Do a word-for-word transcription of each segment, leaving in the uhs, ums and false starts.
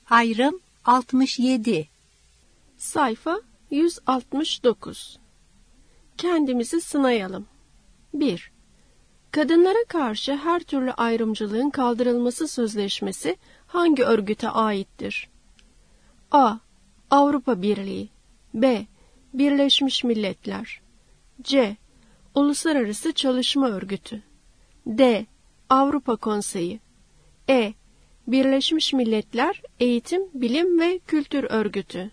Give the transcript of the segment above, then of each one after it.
Ayrım altmış yedi. Sayfa yüz altmış dokuz. Kendimizi sınayalım. bir. Kadınlara karşı her türlü ayrımcılığın kaldırılması sözleşmesi hangi örgüte aittir? A. Avrupa Birliği. B. Birleşmiş Milletler. C. Uluslararası Çalışma Örgütü. D. Avrupa Konseyi. E. Birleşmiş Milletler Eğitim, Bilim ve Kültür Örgütü.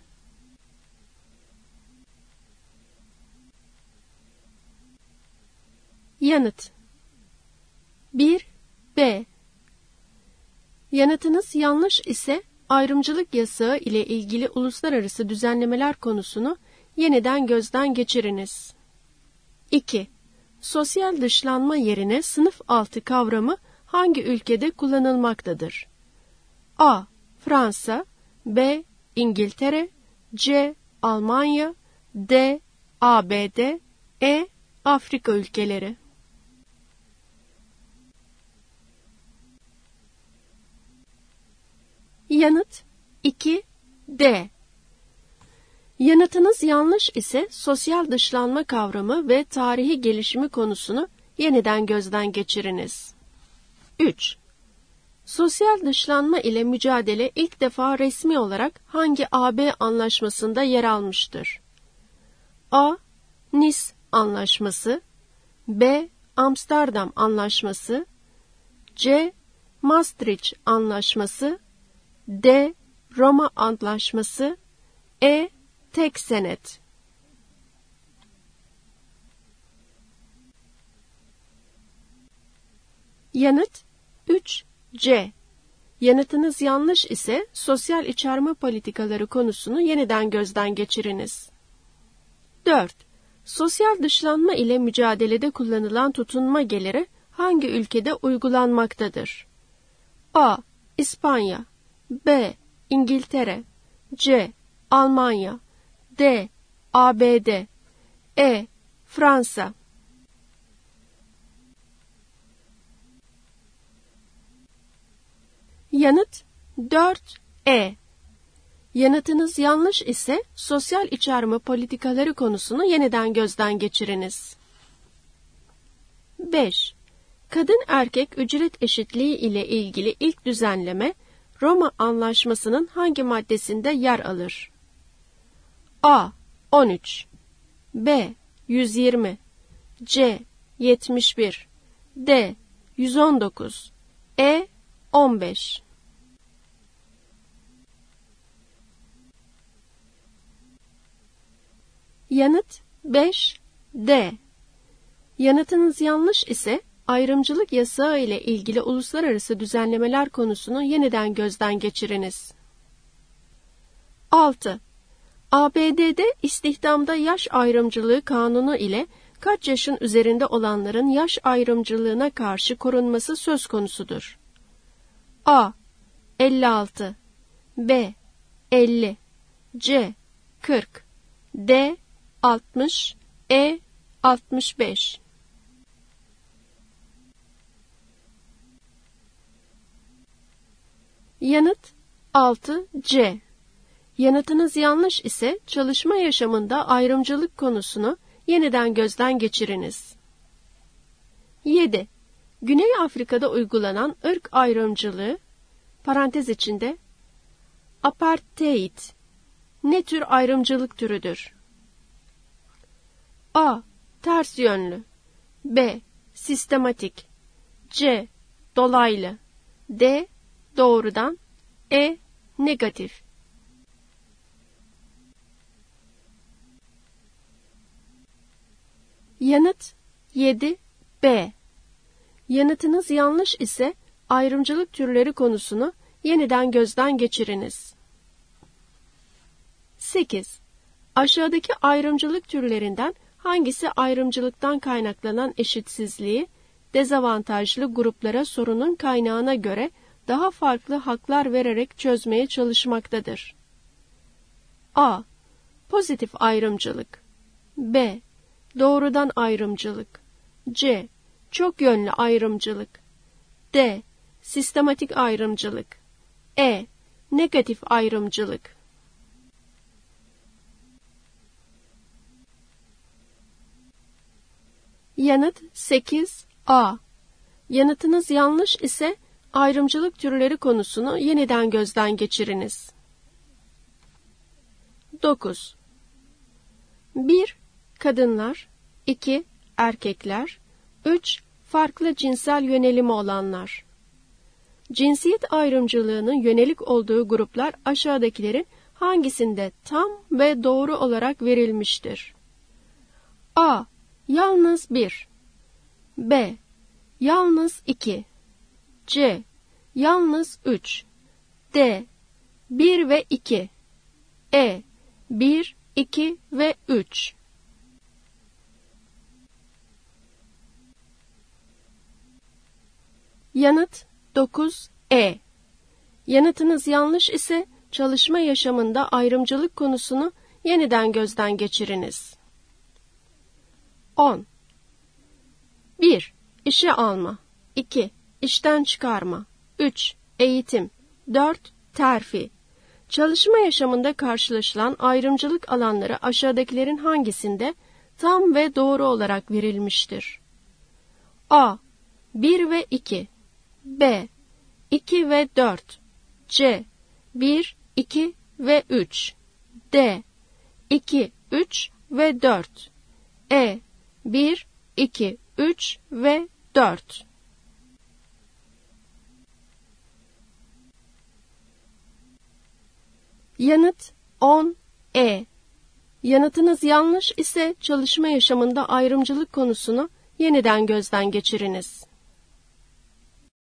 Yanıt bir. B. Yanıtınız yanlış ise ayrımcılık yasağı ile ilgili uluslararası düzenlemeler konusunu yeniden gözden geçiriniz. iki. Sosyal dışlanma yerine sınıf altı kavramı hangi ülkede kullanılmaktadır? A. Fransa. B. İngiltere. C. Almanya. D. A B D. E. Afrika ülkeleri. Yanıt iki. D. Yanıtınız yanlış ise sosyal dışlanma kavramı ve tarihi gelişimi konusunu yeniden gözden geçiriniz. üç. Sosyal dışlanma ile mücadele ilk defa resmi olarak hangi A B anlaşmasında yer almıştır? A. Nice Anlaşması. B. Amsterdam Anlaşması. C. Maastricht Anlaşması. D. Roma Antlaşması. E. Tek senet. Yanıt üç. C. Yanıtınız yanlış ise sosyal içerme politikaları konusunu yeniden gözden geçiriniz. dört. Sosyal dışlanma ile mücadelede kullanılan tutunma geliri hangi ülkede uygulanmaktadır? A. İspanya. B. İngiltere. C. Almanya. D. A B D. E. Fransa. Yanıt dört. E. Yanıtınız yanlış ise sosyal içerme politikaları konusunu yeniden gözden geçiriniz. beş. Kadın erkek ücret eşitliği ile ilgili ilk düzenleme Roma Anlaşması'nın hangi maddesinde yer alır? A. on üç. B. yüz yirmi. C. yetmiş bir. D. yüz on dokuz. E. on beş. Yanıt beş. D. Yanıtınız yanlış ise ayrımcılık yasağı ile ilgili uluslararası düzenlemeler konusunu yeniden gözden geçiriniz. altı. A B D'de istihdamda yaş ayrımcılığı kanunu ile kaç yaşın üzerinde olanların yaş ayrımcılığına karşı korunması söz konusudur? A. elli altı. B. elli. C. kırk. D. altmış. E. altmış beş. Yanıt altı. C. Yanıtınız yanlış ise çalışma yaşamında ayrımcılık konusunu yeniden gözden geçiriniz. yedi. Güney Afrika'da uygulanan ırk ayrımcılığı, parantez içinde, apartheid, ne tür ayrımcılık türüdür? A. Ters yönlü. B. Sistematik. C. Dolaylı. D. Doğrudan. E. Negatif. Yanıt yedi. B. Yanıtınız yanlış ise ayrımcılık türleri konusunu yeniden gözden geçiriniz. sekiz. Aşağıdaki ayrımcılık türlerinden hangisi ayrımcılıktan kaynaklanan eşitsizliği, dezavantajlı gruplara sorunun kaynağına göre daha farklı haklar vererek çözmeye çalışmaktadır? A. Pozitif ayrımcılık. B. Doğrudan ayrımcılık. C. Çok yönlü ayrımcılık. D. Sistematik ayrımcılık. E. Negatif ayrımcılık. Yanıt sekiz A. Yanıtınız yanlış ise ayrımcılık türleri konusunu yeniden gözden geçiriniz. dokuz. bir. Kadınlar. iki. Erkekler. üç. Farklı cinsel yönelimi olanlar. Cinsiyet ayrımcılığının yönelik olduğu gruplar aşağıdakilerin hangisinde tam ve doğru olarak verilmiştir? A. Yalnız bir. B. Yalnız iki. C. Yalnız üç. D. bir ve iki. E. bir, iki ve üç. Yanıt dokuz E. Yanıtınız yanlış ise çalışma yaşamında ayrımcılık konusunu yeniden gözden geçiriniz. on. bir. İşe alma. iki. İşten çıkarma. üç. Eğitim. dört. Terfi. Çalışma yaşamında karşılaşılan ayrımcılık alanları aşağıdakilerin hangisinde tam ve doğru olarak verilmiştir? A. bir ve iki. B. iki ve dört. C. bir, iki ve üç. D. iki, üç ve dört. E. bir, iki, üç ve dört. Yanıt on E. Yanıtınız yanlış ise çalışma yaşamında ayrımcılık konusunu yeniden gözden geçiriniz.